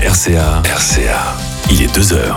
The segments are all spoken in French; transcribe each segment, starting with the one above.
RCA. Il est 2h.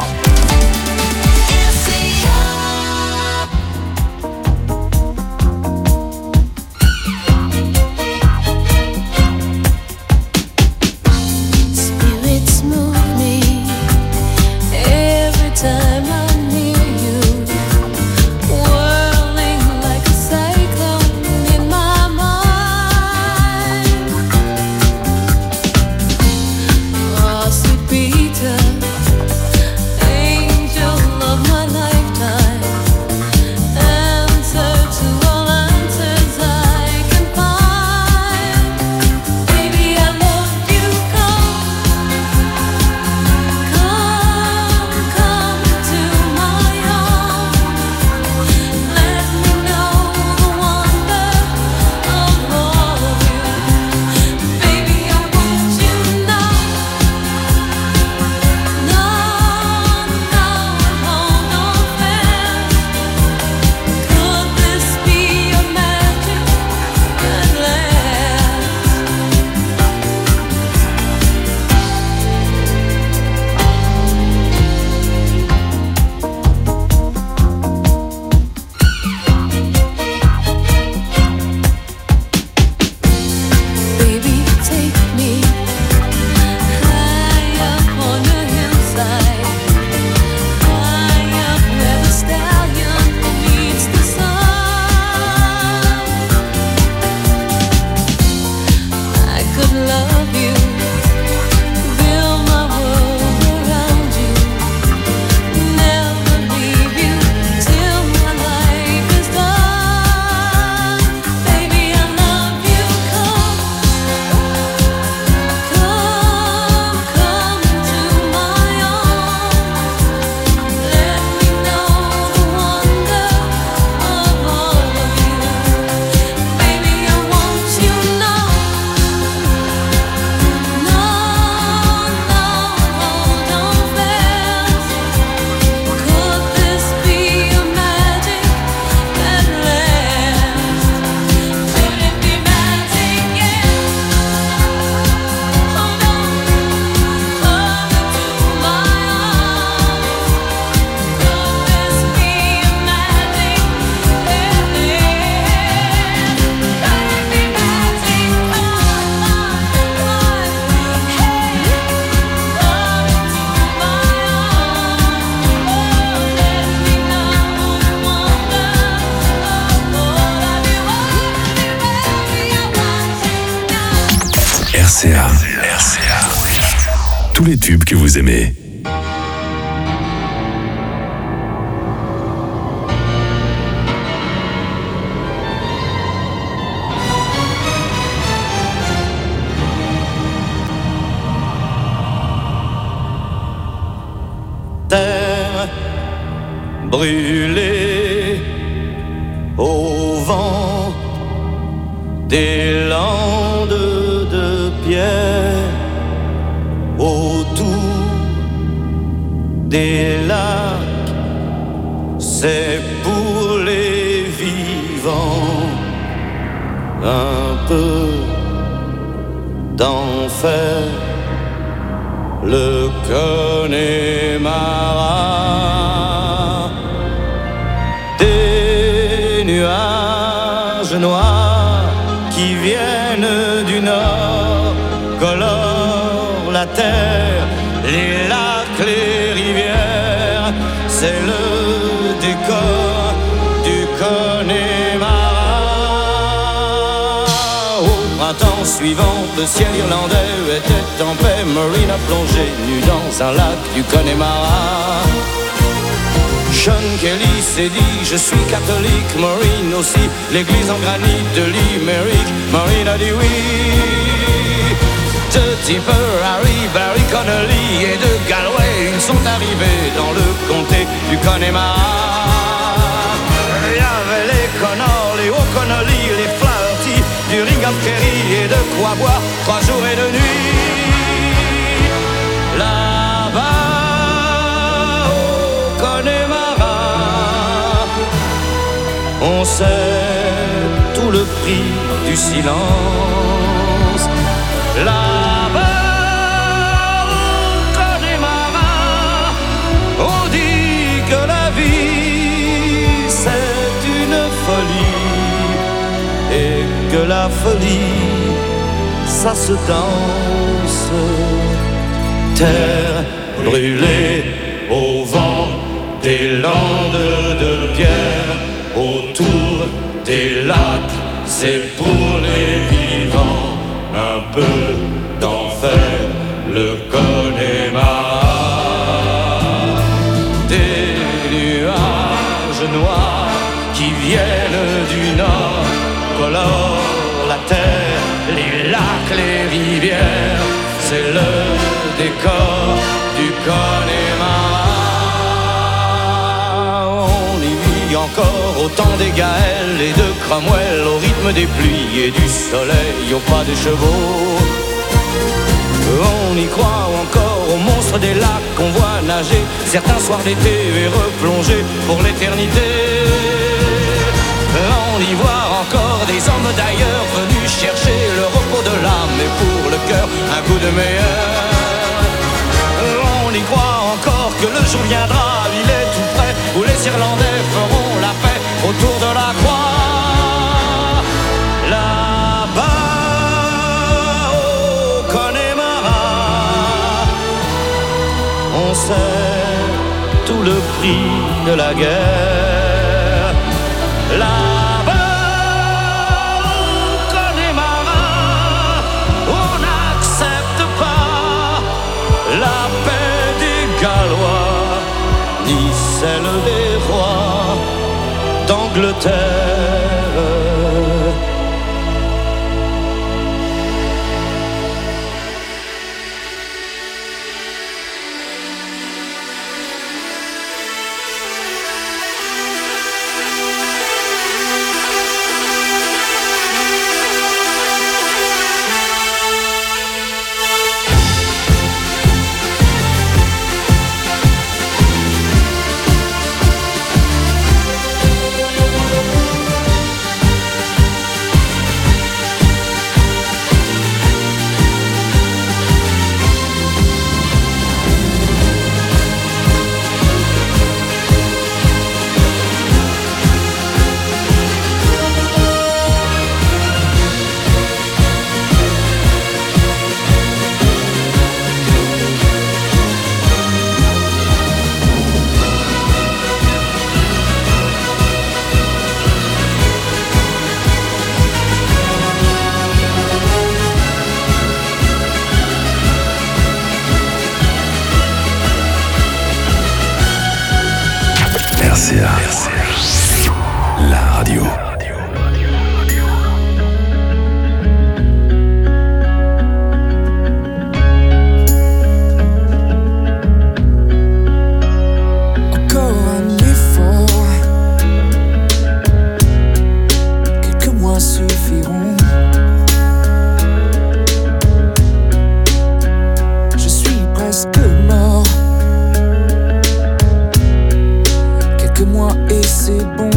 RCA. Tous les tubes que vous aimez. Terre brûlée au vent des landes de pierre, autour des lacs, c'est pour les vivants un peu d'enfer. Le Connemara, des nuages noirs qui viennent du nord colorent la terre, les lacs, les rivières, c'est le décor du Connemara. Au printemps suivant, le ciel irlandais était en paix. Maureen a plongé nue dans un lac du Connemara. John Kelly s'est dit je suis catholique, Maureen aussi, l'église en granit de Limerick. Maureen a dit oui. De Tipper, Harry, Barry Connolly et de Galway, ils sont arrivés dans le comté du Connemara. Il y avait les Connors, les O'Connolly, les Flaherty, du Ringham Kerry et de quoi boire 3 jours et 2 nuits. Là-bas au Connemara, on sait tout le prix du silence. Là-bas au la folie, ça se danse. Terre brûlée au vent des landes de pierre, autour des lacs, c'est pour les vivants. Un peu d'enfer, le Connemara. Des nuages noirs qui viennent du nord colorent la terre, les lacs, les rivières. C'est le décor du Connemara. On y vit encore au temps des Gaëls et de Cromwell, au rythme des pluies et du soleil, au pas des chevaux. On y croit encore aux monstres des lacs qu'on voit nager certains soirs d'été et replonger pour l'éternité. On y voit encore des hommes d'ailleurs venus chercher le repos de l'âme et pour le cœur un coup de meilleur. On y croit encore que le jour viendra, il est tout près, où les Irlandais feront la paix autour de la croix. Là-bas au Connemara, on sait tout le prix de la guerre. Là-bas au Connemara, on n'accepte pas la paix des Gallois, ni celle des rois d'Angleterre. La radio. Encore un effort, quelques mois suffiront. Je suis presque mort. Quelques mois et c'est bon.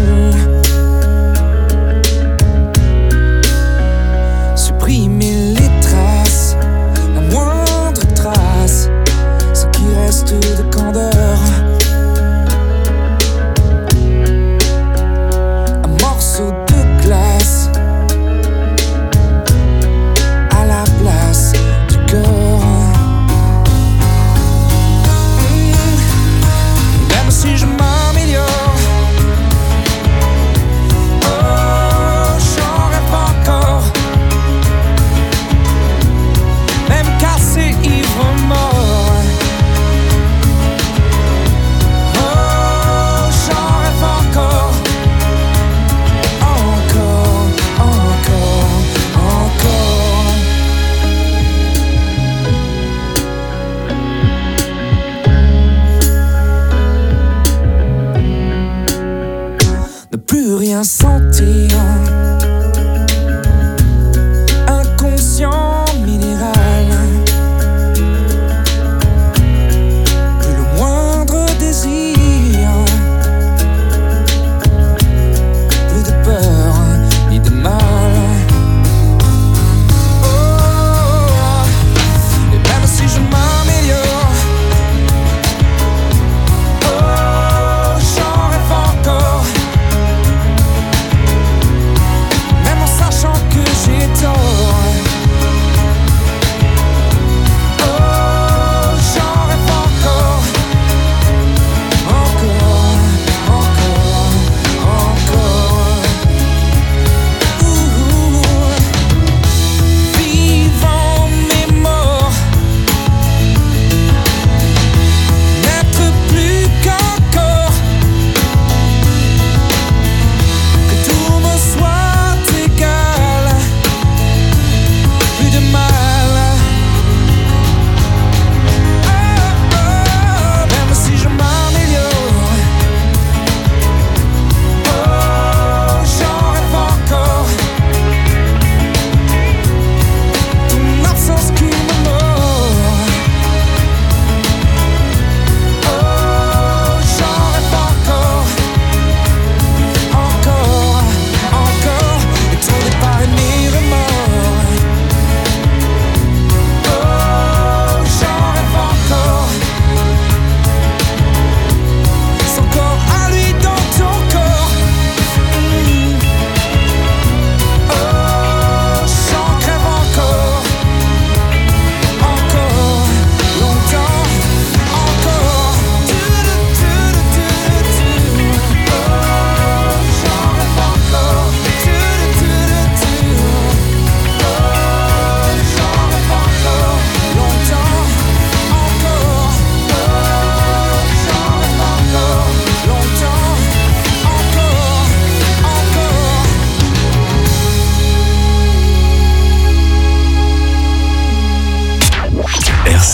Supprimer les traces, la moindre trace, ce qui reste de candeur. Un morceau de glace à la place du cœur. Même si je m'améliore, oh, j'en rêve encore.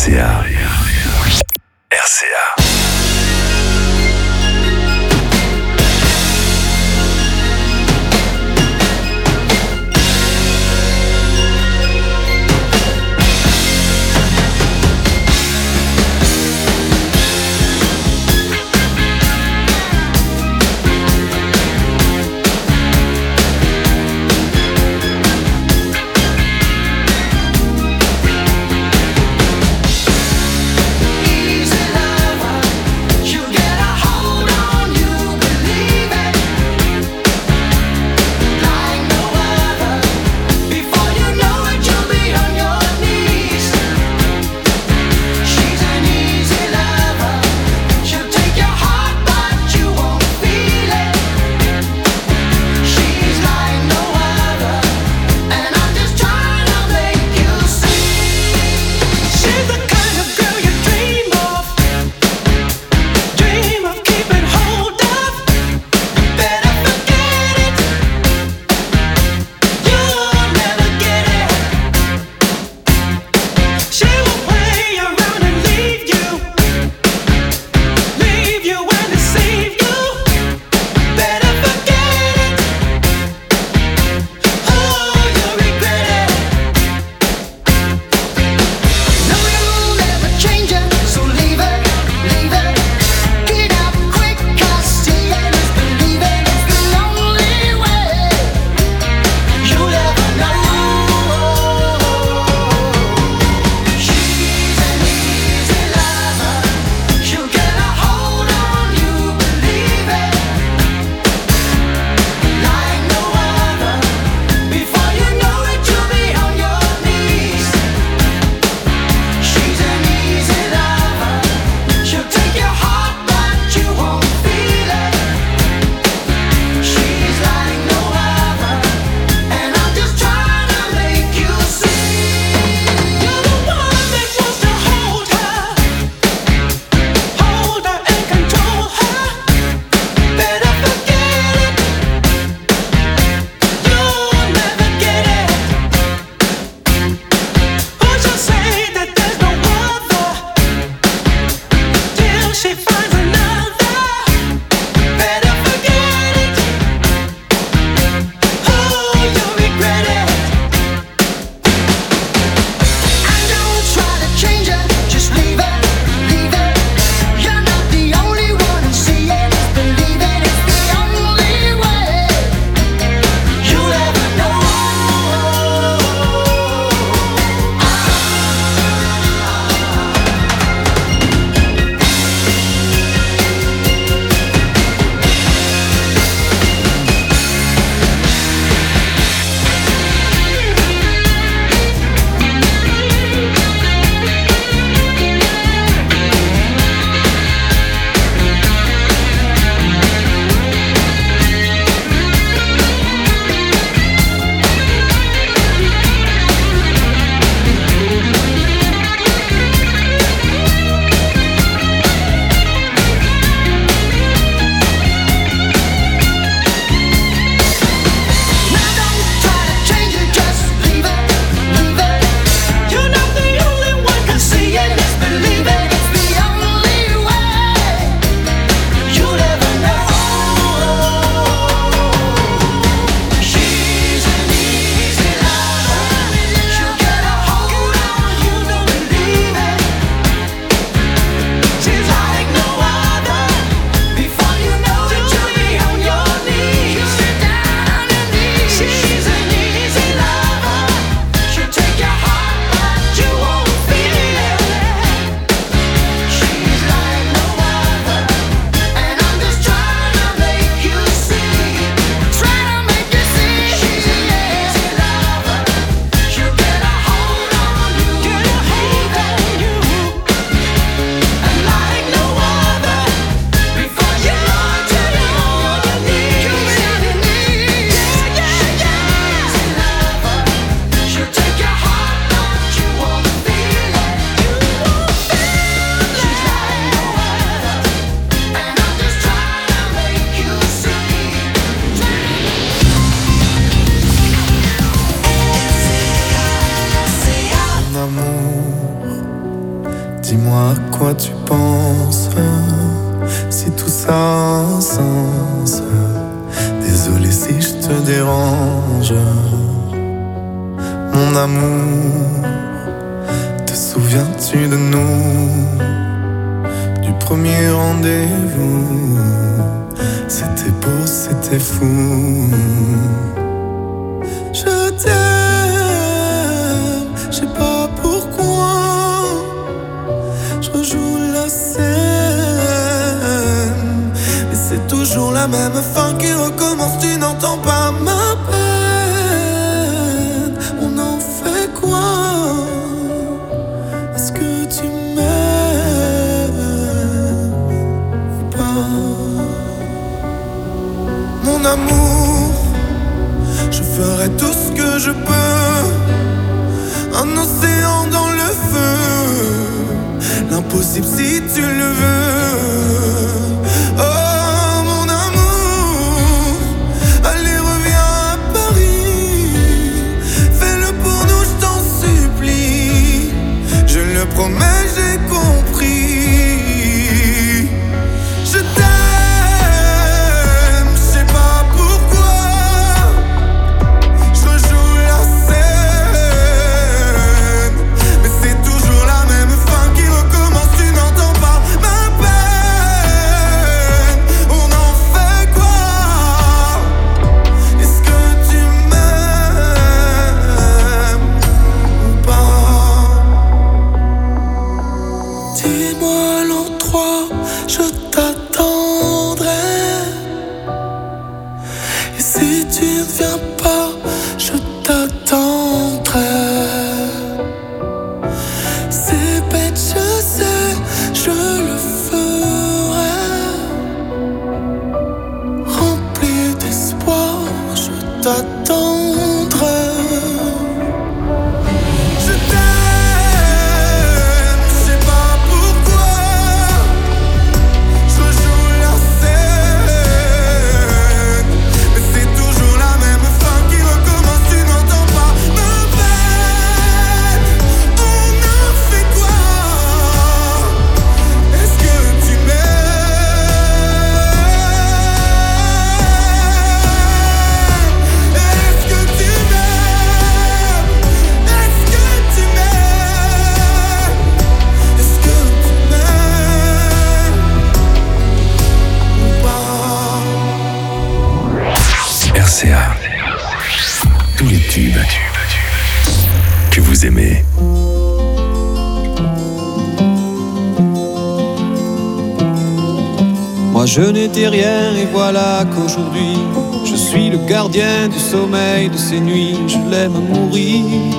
RCA. RCA. dis-moi à quoi tu penses, si tout ça a un sens. Désolé si je te dérange. Mon amour, te souviens-tu de nous, du premier rendez-vous? C'était beau, c'était fou. Je t'aime, je sais pas pourquoi. Je rejoue la scène, mais c'est toujours la même fin qui recommence. Tu n'entends pas ma peine. On en fait quoi? Est-ce que tu m'aimes ou pas? Mon amour, je ferai tout ce que je peux. Un océan dans le feu, l'impossible si tu le veux. Oh mon amour, allez reviens à Paris. Fais-le pour nous, je t'en supplie. Je le promets, j'ai compris. Je t'aime, je sais pas pourquoi. Je rejoue la scène, mais c'est toujours la même fin qui recommence. Tu n'entends pas ma peine. On en fait quoi? Est-ce que tu m'aimes ou pas? Dis-moi l'endroit, je t'attendrai. Et si tu ne viens pas, je t'attendrai. C'est bête, je sais, je le ferai. Rempli d'espoir, je t'attendrai. Je t'aime, je sais pas pourquoi. Je rejoue la scène, mais c'est toujours la même fin qui recommence. Tu n'entends pas ma peine. On en fait quoi? Est-ce que tu m'aimes? Est-ce que tu m'aimes? Est-ce que tu m'aimes? Est-ce que tu m'aimes ou pas? RCA. Tous les tubes que vous aimez. Moi je n'étais rien et voilà qu'aujourd'hui je suis le gardien du sommeil de ces nuits. Je l'aime à mourir.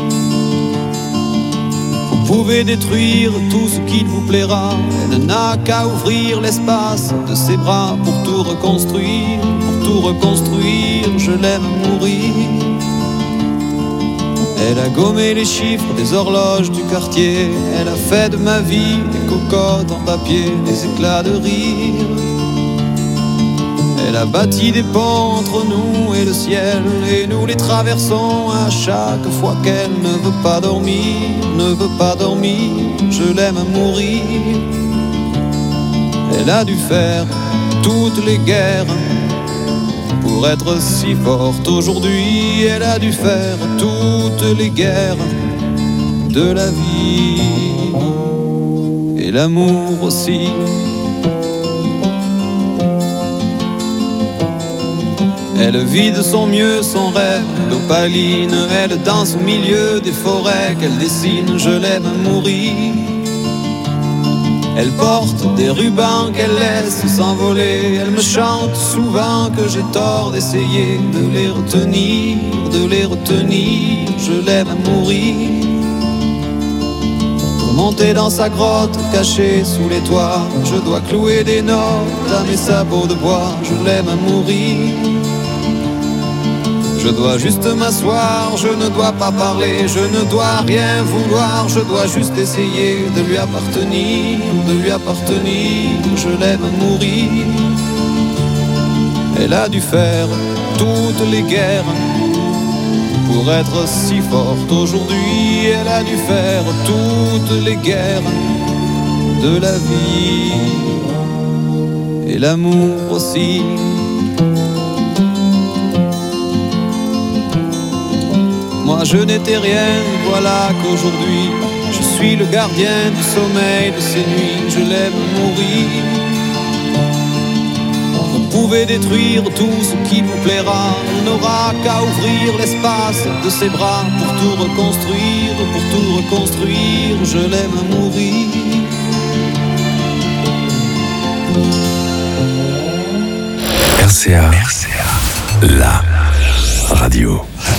Vous pouvez détruire tout ce qu'il vous plaira. Elle n'a qu'à ouvrir l'espace de ses bras pour tout reconstruire. Pour tout reconstruire, je l'aime à mourir. Elle a gommé les chiffres des horloges du quartier. Elle a fait de ma vie des cocottes en papier, des éclats de rire. Elle a bâti des ponts entre nous et le ciel, et nous les traversons à chaque fois qu'elle ne veut pas dormir, ne veut pas dormir. Je l'aime à mourir. Elle a dû faire toutes les guerres pour être si forte aujourd'hui. Elle a dû faire toutes les guerres de la vie et l'amour aussi. Elle vit de son mieux son rêve d'opaline. Elle danse au milieu des forêts qu'elle dessine. Je l'aime à mourir. Elle porte des rubans qu'elle laisse s'envoler. Elle me chante souvent que j'ai tort d'essayer de les retenir, de les retenir. Je l'aime à mourir. Pour monter dans sa grotte cachée sous les toits, je dois clouer des notes à mes sabots de bois. Je l'aime à mourir. Je dois juste m'asseoir, je ne dois pas parler, je ne dois rien vouloir, je dois juste essayer de lui appartenir, de lui appartenir. Je l'aime à mourir. Elle a dû faire toutes les guerres pour être si forte aujourd'hui. Elle a dû faire toutes les guerres de la vie et l'amour aussi. Moi je n'étais rien, voilà qu'aujourd'hui je suis le gardien du sommeil de ces nuits. Je l'aime mourir. Vous pouvez détruire tout ce qui vous plaira. On n'aura qu'à ouvrir l'espace de ses bras pour tout reconstruire, pour tout reconstruire. Je l'aime mourir. RCA, la radio.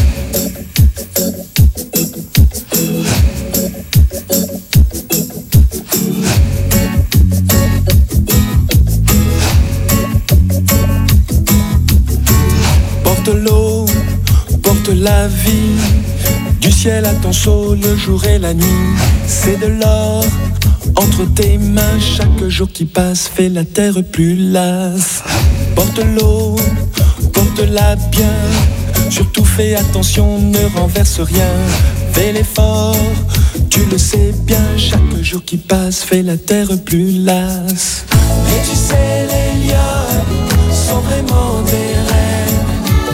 Porte l'eau, porte la vie, du ciel à ton chaud le jour et la nuit. C'est de l'or entre tes mains, chaque jour qui passe fait la terre plus lasse. Porte l'eau, porte-la bien, surtout fais attention, ne renverse rien. Fais l'effort, tu le sais bien, chaque jour qui passe fait la terre plus lasse. Mais tu sais, les lionnes sont vraiment des reines.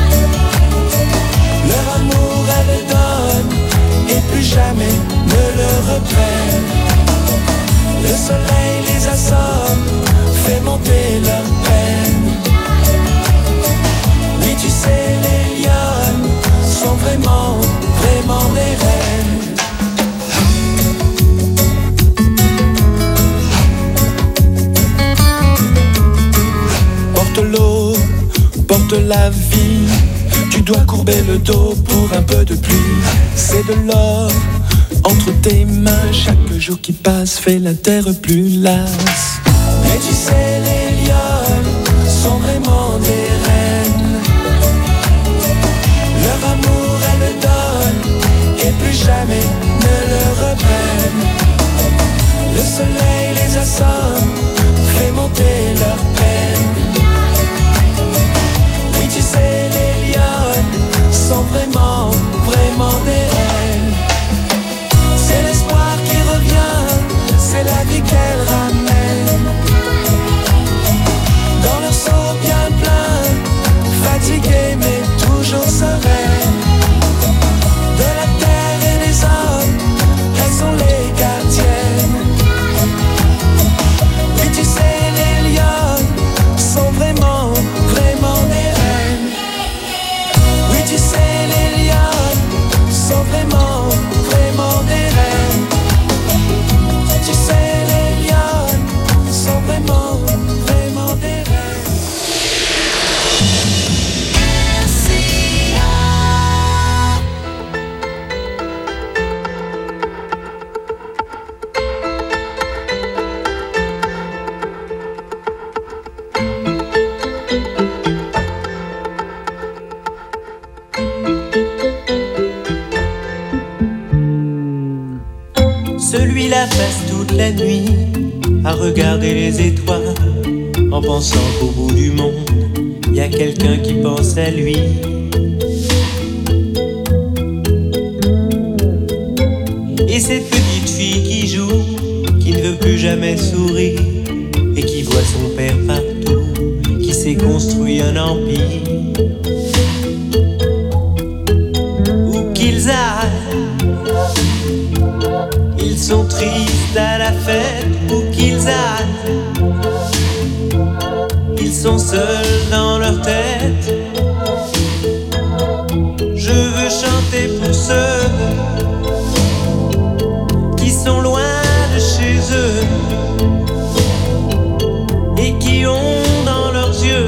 Leur amour, elles donnent et plus jamais ne le reprennent. Le soleil les assomme, fait monter leur peine. Oui, tu sais, les lionnes sont vraiment, vraiment des reines. Porte l'eau, porte la vie, tu dois courber le dos pour un peu de pluie. C'est de l'or entre tes mains, chaque jour qui passe fait la terre plus lasse. Mais tu sais, les lionnes sont vraiment des reines. Leur amour, elles le donnent et plus jamais ne le reprennent. Le soleil les assomme, fait monter leur peine. Oui, tu sais, les lionnes sont vraiment, vraiment des reines. C'est l'espoir qui revient, c'est la vie qu'elle ramène. Dans leur seau bien plein, fatigués mais toujours sereines. De la terre et des hommes, elles sont les gardiennes. Oui, tu sais, les lionnes sont vraiment, vraiment des reines. Oui, tu sais, les lionnes sont vraiment, vraiment des reines. Tu sais, les lionnes sont vraiment, vraiment des reines. Celui-là passe toute la nuit à regarder les étoiles, en pensant qu'au bout du monde, y a quelqu'un qui pense à lui. Et cette petite fille qui joue, qui ne veut plus jamais sourire, et qui voit son père partout, qui s'est construit un empire. Où qu'ils aillent, ils sont tristes à la fête, où qu'ils aillent. Ils sont seuls dans leur tête. Je veux chanter pour ceux qui sont loin de chez eux et qui ont dans leurs yeux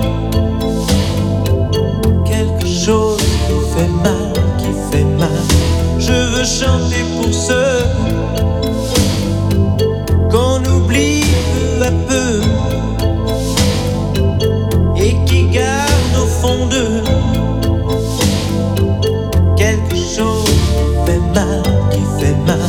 quelque chose qui fait mal, qui fait mal. Je veux chanter pour ceux qu'on oublie peu à peu et qui gardent au fond d'eux quelque chose qui fait mal, qui fait mal.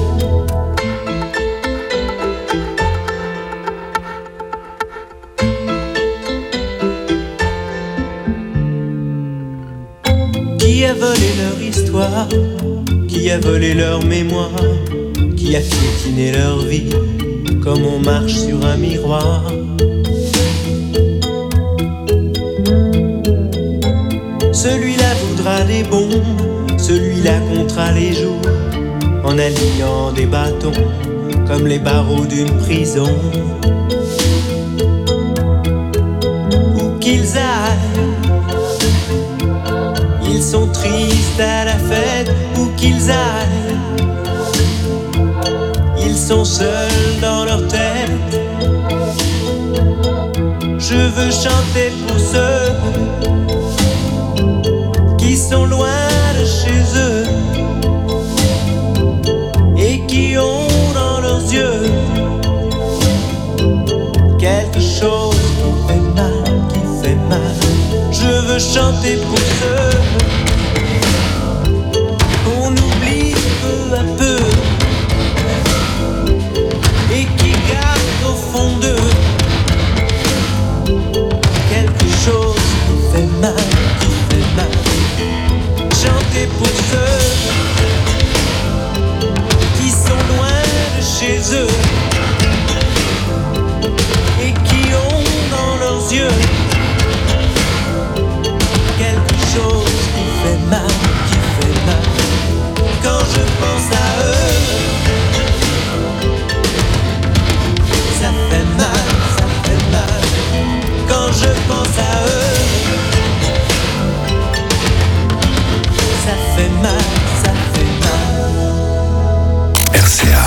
Qui a volé leur histoire, qui a volé leur mémoire, qui a piétiné leur vie comme on marche sur un miroir. Celui-là voudra des bombes, celui-là comptera les jours, en alignant des bâtons comme les barreaux d'une prison. Où qu'ils aillent, ils sont tristes à la fête. Où qu'ils aillent, ils sont seuls dans leur tête. Je veux chanter pour ceux qui sont loin de chez eux et qui ont dans leurs yeux quelque chose qui fait mal, qui fait mal. Je veux chanter pour ceux qu'on oublie peu à peu et qui gardent au fond d'eux quelque chose qui fait mal, qui fait mal. Chanter pour ceux qui sont loin de chez eux et qui ont dans leurs yeux quelque chose qui fait mal, qui fait mal. Quand je pense à eux, ça fait mal, ça fait mal. Quand je pense à eux, ça fait mal, ça fait mal. RCA,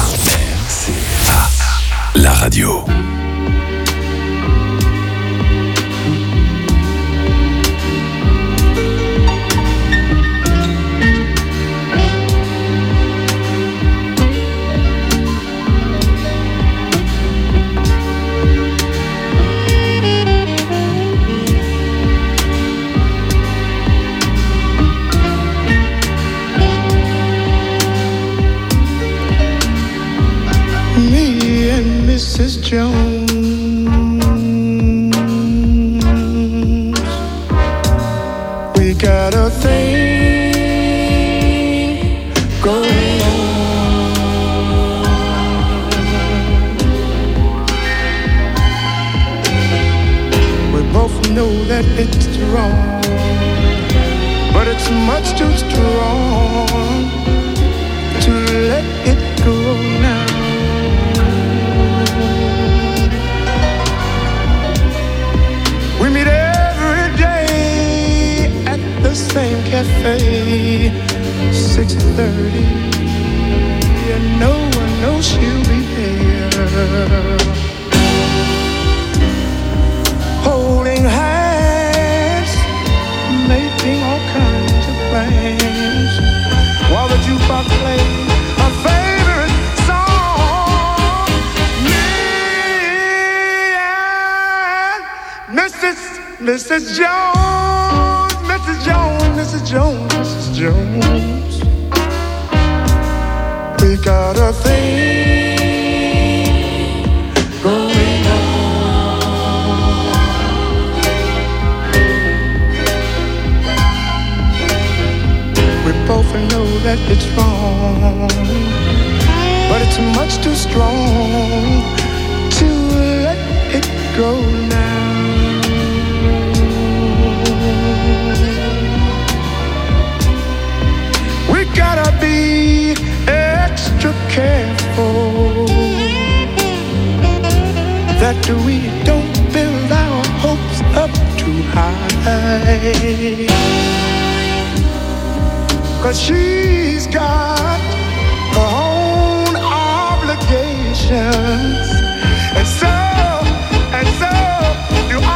la radio. Mrs. Jones, we got a thing going on. We both know that it's wrong, but it's much too strong to let it go now. We meet every day at the same cafe, 6:30, and no one knows she'll be there. Holding hands, making all kinds of plans, while the jukebox plays a favorite song. Me and Mrs. Jones, Mrs. Jones, Mrs. Jones, Mrs. Jones, we got a thing going on. We both know that it's wrong, but it's much too strong to let it go now. We gotta be extra careful that we don't build our hopes up too high, 'cause she's got her own obligations, and so do I.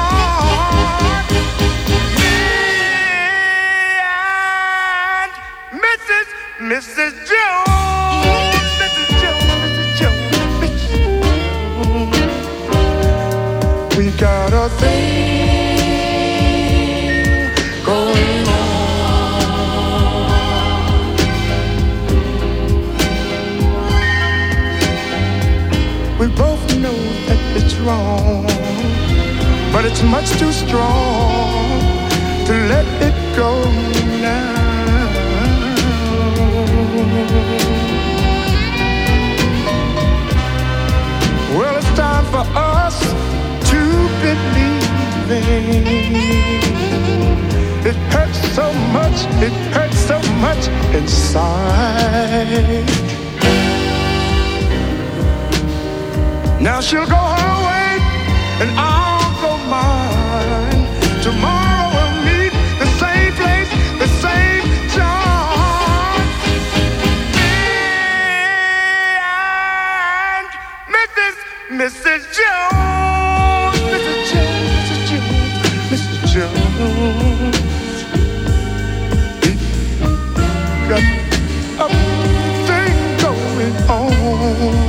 Mrs. Jones, Mrs. Jones, Mrs. Jones, Mrs. Jones, we got a thing going on. We both know that it's wrong, but it's much too strong to let it go now. Well, it hurts so much inside. Now she'll go her way and I'll go mine. Tomorrow we'll meet the same place, the same job. Me and Mrs. Jones, Mrs. Jones, Mrs. Jones. Got a thing going on.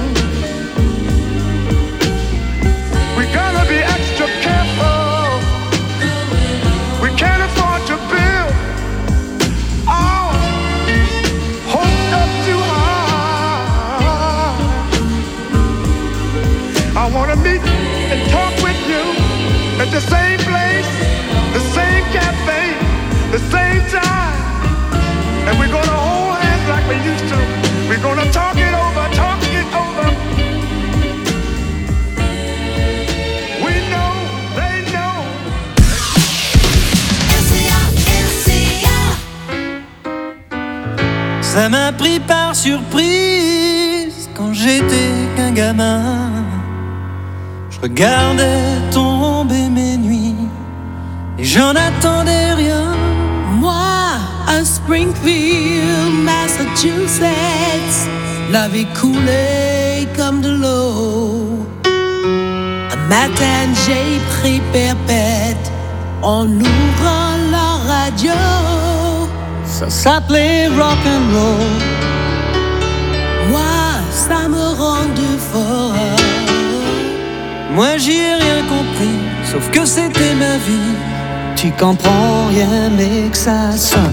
We gotta be extra careful. We can't afford to build our hopes up too high. I wanna meet and talk with you at the same place, the same cafe, the same time. And we're gonna hold hands like we used to. We're gonna talk it over, talk it over. We know, they know. Ça m'a pris par surprise quand j'étais qu'un gamin. Je regardais tomber mes nuits et j'en attendais rien. Moi, à Springfield, Massachusetts, la vie coulait comme de l'eau. Un matin, j'ai pris perpète en ouvrant la radio. Ça s'appelait rock'n'roll. Moi, ça me rendait fort. Moi, j'y ai rien compris, sauf que c'était ma vie. Tu comprends rien, mais que ça sonne.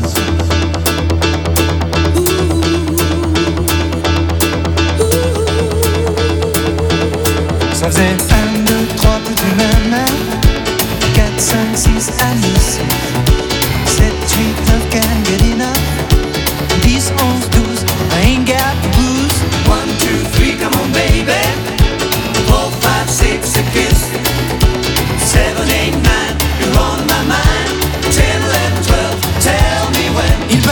Ça faisait 1, 2, 3, plus du même 4, 5, 6, allez, 7, 8, 9, can't get enough. 10, 11, 12, I ain't got the blues. 1, 2, 3, come on baby. 4, 5, 6, a kiss. 7, 8, 9, you're on my mind. 10, 11, 12, tell me when.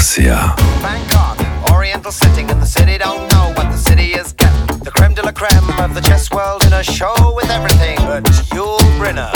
RCA. Bangkok, oriental setting, and the city don't know what the city is getting. The creme de la creme of the chess world in a show with everything but Yul Brynner.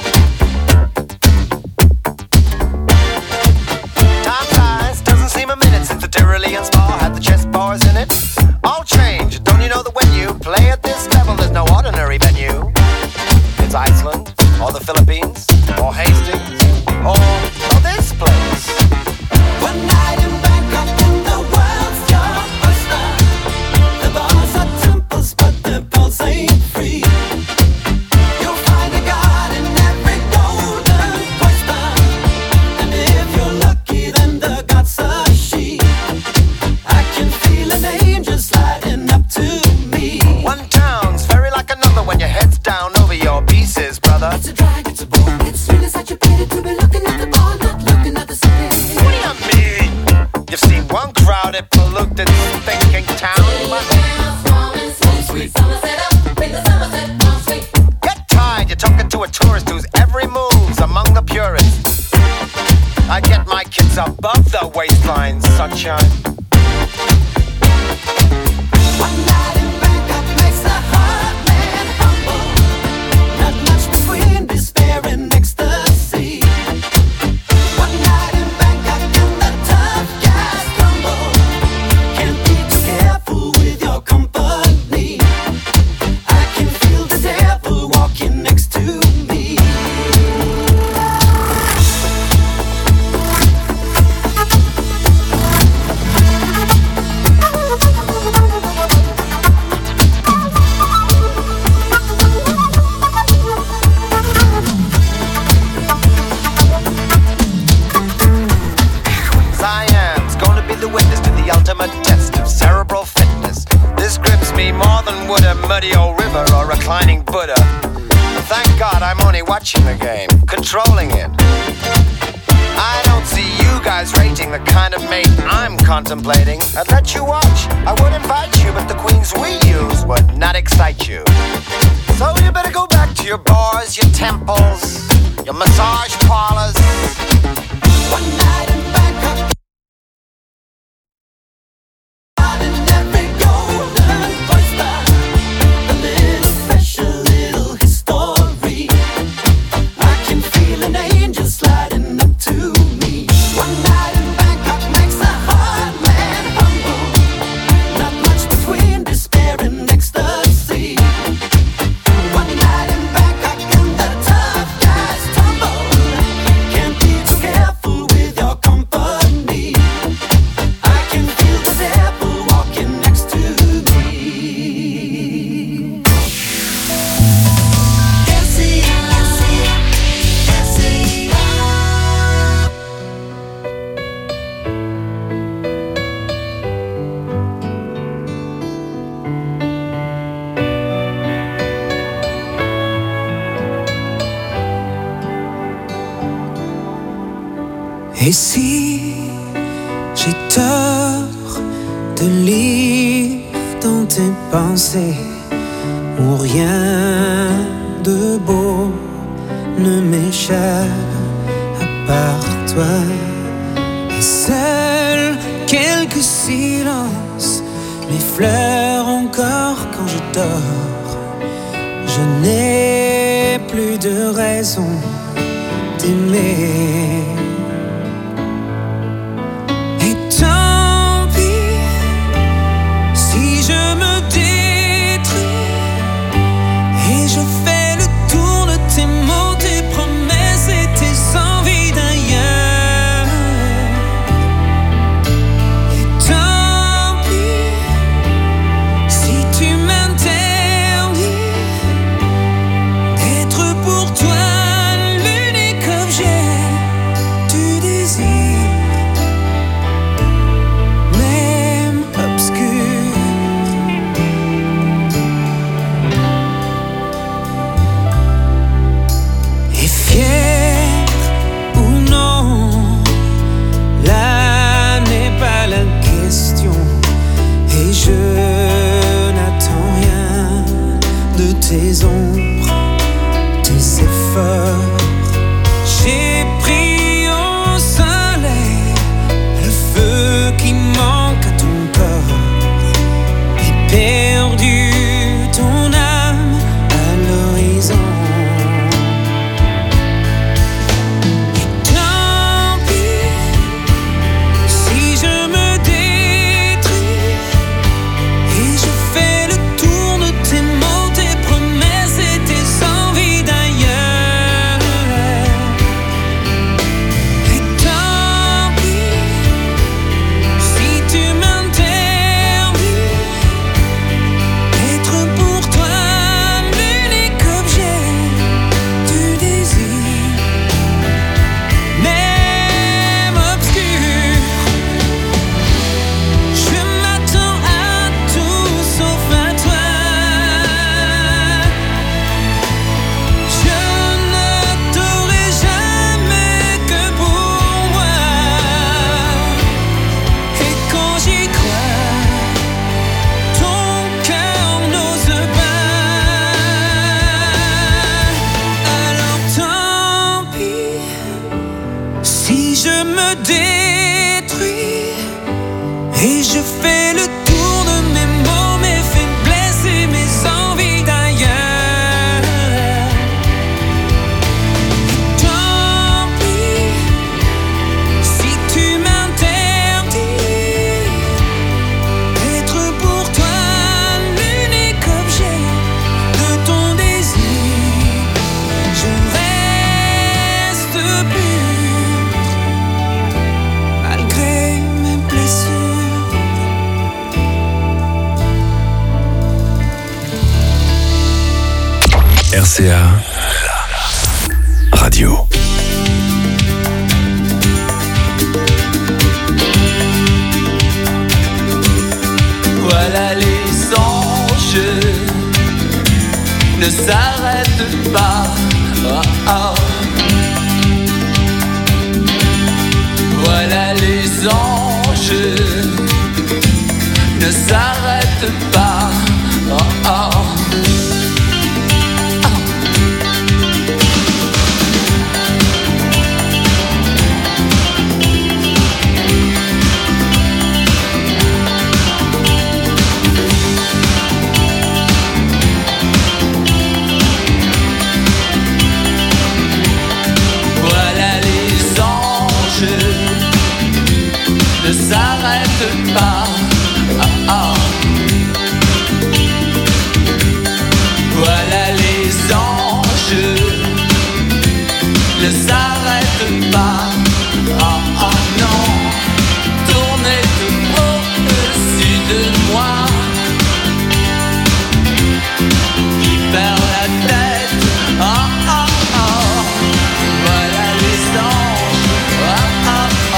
Time flies, doesn't seem a minute since the Tyrolean Spa had the chess bars in it. All change, don't you know that when you play at this level, there's no ordinary venue? It's Iceland, or the Philippines, or Hastings, or this place. One night in Bangkok and the world's your oyster. The bars are temples, but the pulse ain't free. You'll find a god in every golden oyster, and if you're lucky, then the god's a she. I can feel an angel sliding up to me. One town's very like another when your head's down over your pieces, brother. It's a drag, it's a bore. It's really such a pity to be looking at the bar, not looking at the city. What do you mean? You've seen one crowded, polluted, thinking town. Get tired, you're talking to a tourist whose every move's among the purists. I get my kids above the waistline, sunshine. One night in Bangkok makes the heart man humble. Not much between despair and ecstasy. One night in Bangkok and the tough guys crumble. Can't be too careful with your company. I can feel the devil walking next to me. Cyan's gonna be the witness to the ultimate test of cerebral fitness. This grips me more than would a muddy old river or reclining Buddha. Thank God I'm only watching the game, controlling it. I don't see you guys rating the kind of mate I'm contemplating. I'd let you watch, I would invite you, but the queens we use would not excite you. So you better go back to your bars, your temples, your massage parlors. One night in Bangkok. In every golden oyster, a little special little history. I can feel an angel sliding up to me. One night in Bangkok makes a hard man humble. Not much between despair and ecstasy. One night in Bangkok and the tough guys tumble. Can't be too careful with your company. I can feel the devil walking next to me. Et si j'ai tort de lire dans tes pensées où rien de beau ne m'échappe à part toi, et seuls quelques silences m'effleurent encore quand je dors. Je n'ai plus de raison d'aimer. Et tant pis si je me détruis et je fais le tour de tes mots, tes promesses et tes envies d'ailleurs. Et tant pis si tu m'interdis d'être pour toi l'unique objet RCA, la radio. Voilà les anges ne s'arrêtent pas. Oh, oh. Voilà les anges ne s'arrêtent pas. Oh, oh. Ne s'arrête pas. Ah, ah. Voilà les anges ne s'arrêtent pas. Ah, ah, non. Tournez tout au-dessus de moi qui perd la tête. Ah, ah, ah. Voilà les anges. Ah, ah, ah.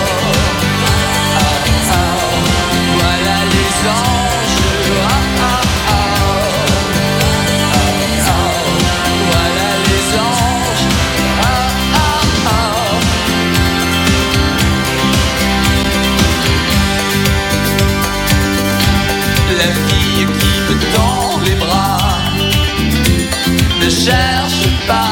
La fille qui me tend les bras ne cherche pas.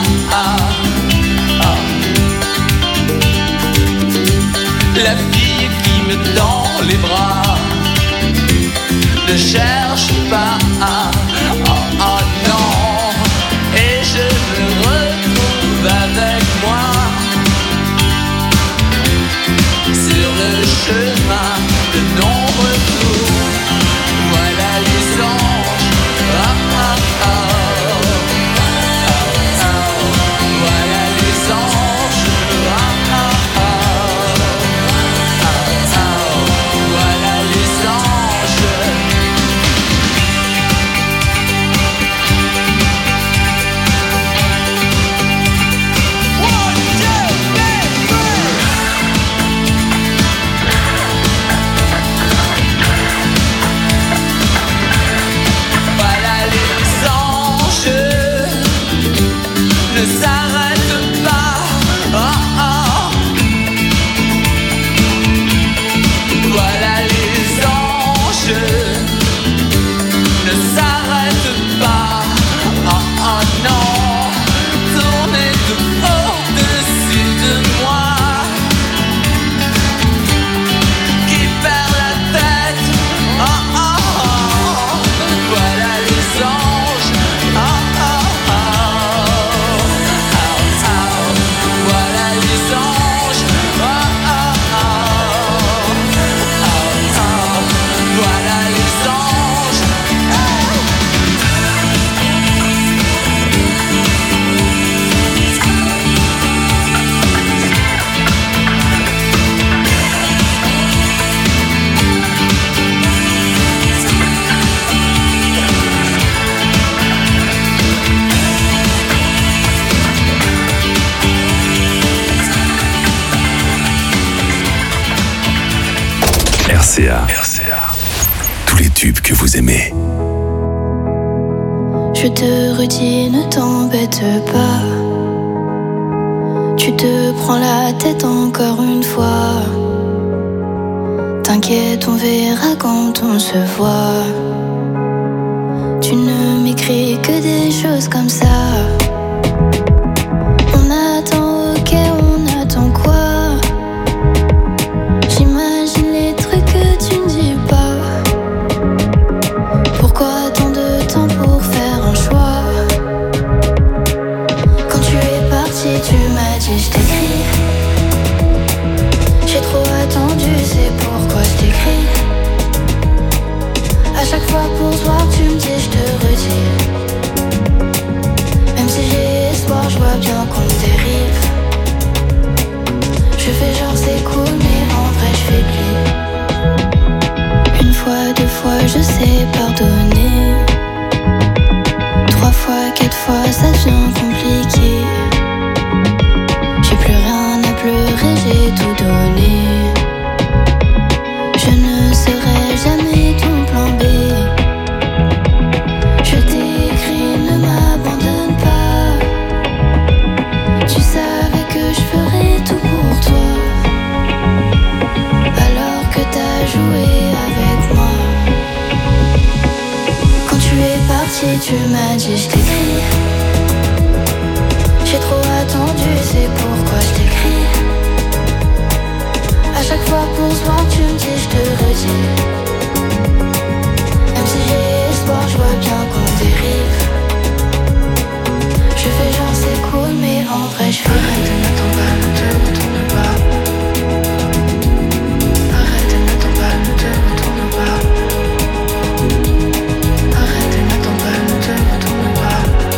La fille qui me tend les bras ne cherche pas. Oh non. Et je me retrouve avec moi sur le chemin de non-retour. Voilà les anges. Voilà les anges. Voilà les anges. Voilà les anges ne s'arrêtent pas. Voilà les anges ne s'arrêtent pas. Non. Tournez tout au-dessus de moi qui perd la tête. Voilà les anges. Voilà les anges. Voilà les anges. RCA. Tous les tubes que vous aimez. Je te redis, ne t'embête pas. Tu te prends la tête encore une fois. T'inquiète, on verra quand on se voit. Tu ne m'écris que des choses comme ça. On attend, ok, on attend quoi? J'imagine les trucs que tu ne dis pas. Pourquoi tant de temps pour faire un choix? Quand tu es parti, tu m'as dit je t'écris. J'ai trop attendu, c'est pourquoi je t'écris. À chaque fois pour toi, tu me dis je te redis. Même si j'ai espoir, je vois bien qu'on dérive. Je fais genre c'est cool, mais en vrai je fais pli. Une fois, deux fois, je sais pardonner. 3 fois, 4 fois, ça tu m'as dit je t'écris. J'ai trop attendu, c'est pourquoi je t'écris. À chaque fois pour se voir tu me dis je te redis. Même si j'ai espoir, je vois bien qu'on dérive. Je fais genre c'est cool mais en vrai je fais arrête, n'attends pas, ne te retourne pas. Arrête, n'attends pas, ne te retourne pas. Arrête, n'attends pas, ne te retourne pas.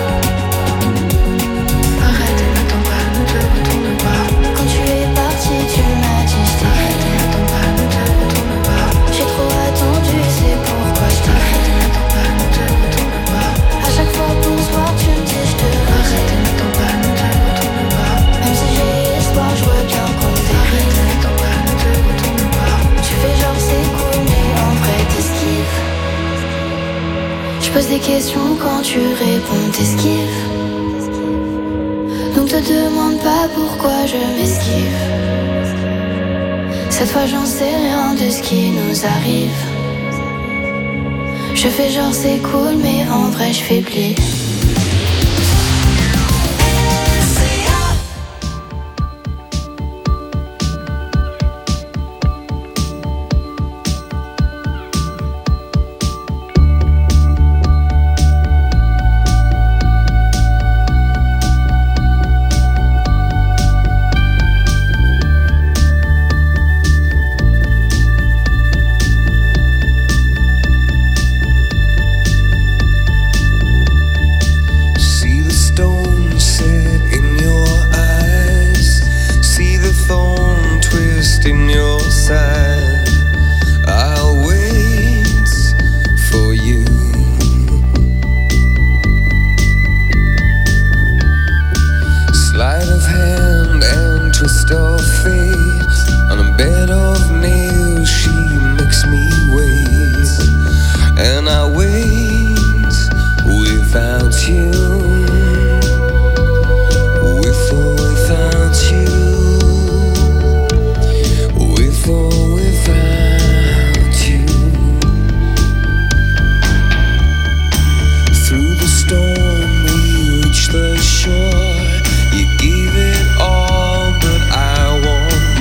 Arrête, n'attends pas, ne te retourne pas. Quand tu es parti, tu m'as dit je t'arrête, n'attends pas, ne te retourne pas. J'ai trop attendu, c'est pourquoi je t'arrête, n'attends pas, ne te retourne pas. À chaque fois pour se voir, tu me dis je te arrête, n'attends pas, ne te retourne pas. Même si j'ai espoir, je vois bien qu'on dérive. N'attends pas, ne te retourne pas. Tu fais genre c'est cool, mais en vrai t'esquives. Je pose des questions quand tu réponds, t'esquives. Donc te demande pas pourquoi je m'esquive. Cette fois j'en sais rien de ce qui nous arrive. Je fais genre c'est cool mais en vrai je faiblis. the shore. You gave it all, but I want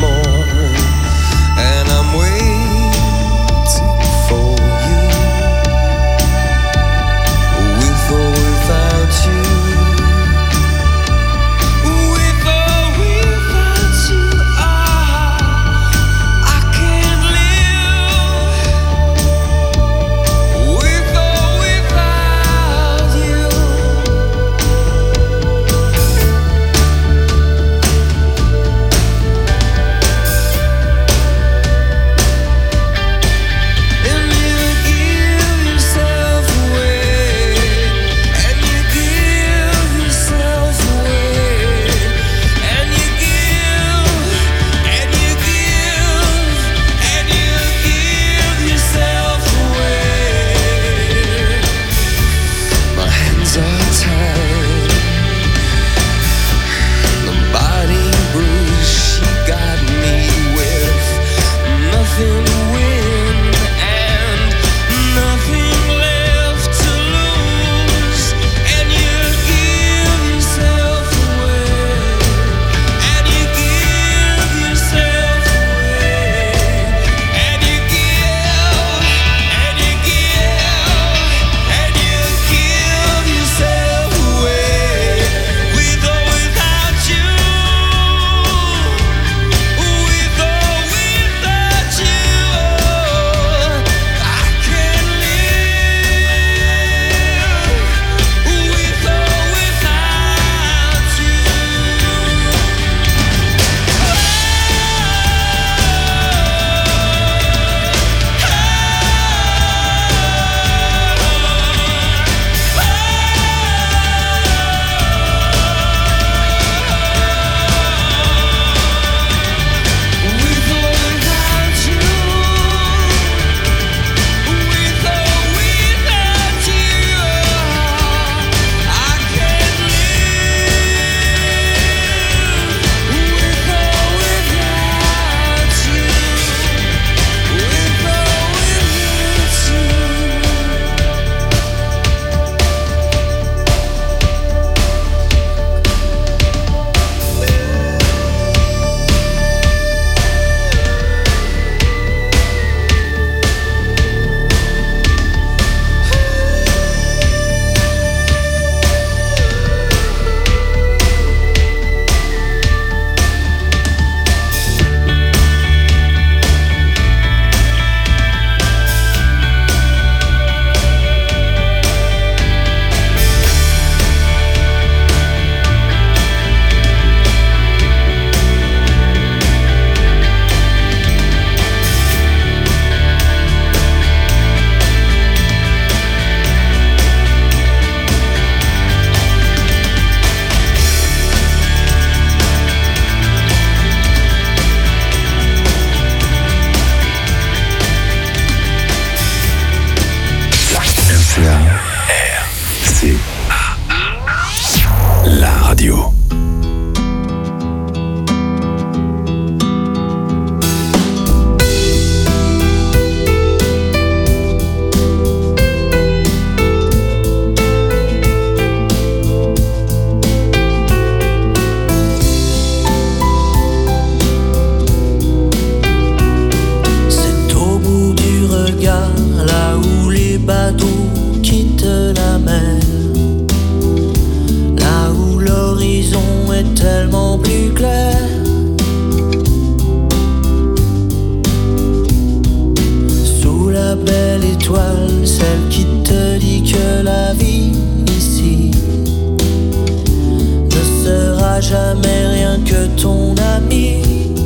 jamais rien que ton ami.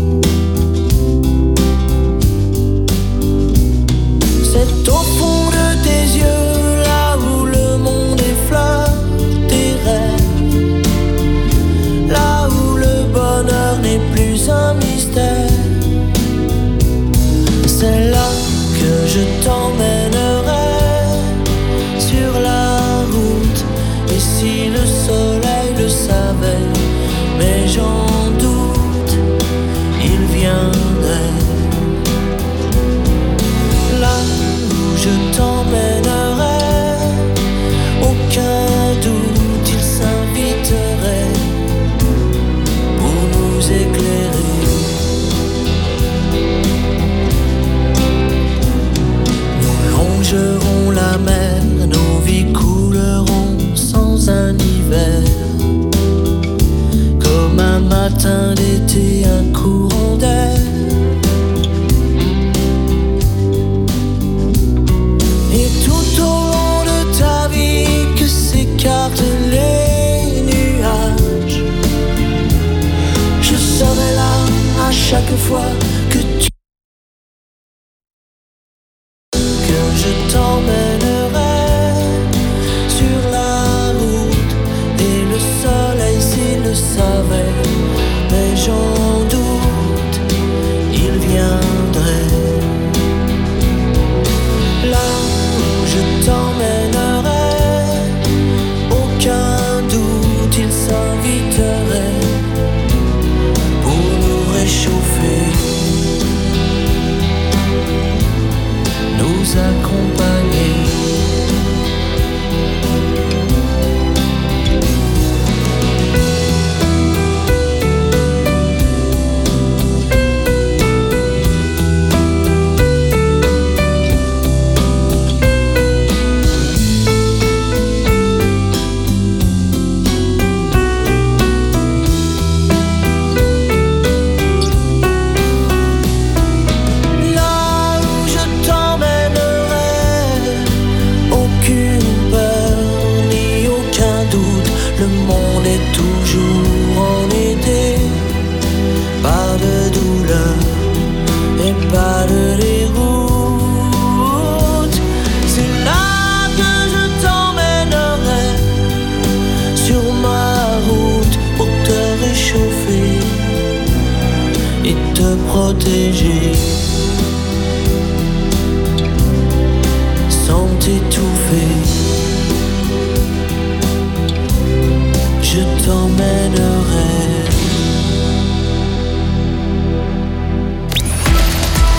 C'est au fond de tes yeux, là où le monde effleure tes rêves, là où le bonheur n'est plus un mystère. C'est là que je t'emmènerai sur la route. Et si le soleil le savait, mais j'en doute, il viendrait. Là où je t'emmènerai, aucun doute, il s'inviterait pour nous éclairer. Nous longerons la mer, nos vies couleront sans un hiver. Comme un matin d'été, un courant d'air. Et tout au long de ta vie que s'écartent les nuages, je serai là à chaque fois que tu... que je t'emmènerai sur la route. Et le soleil s'il le savait, mais j'en doute, il viendrait. Là où je t'emmènerai, aucun doute, il s'inviterait pour nous réchauffer, nous accompagner. Là où je t'emmènerai, aucune peur ni aucun doute, le monde est toujours en été. Pas de douleur et pas de déroute. C'est là que je t'emmènerai sur ma route pour te réchauffer et te protéger. Sans tes tours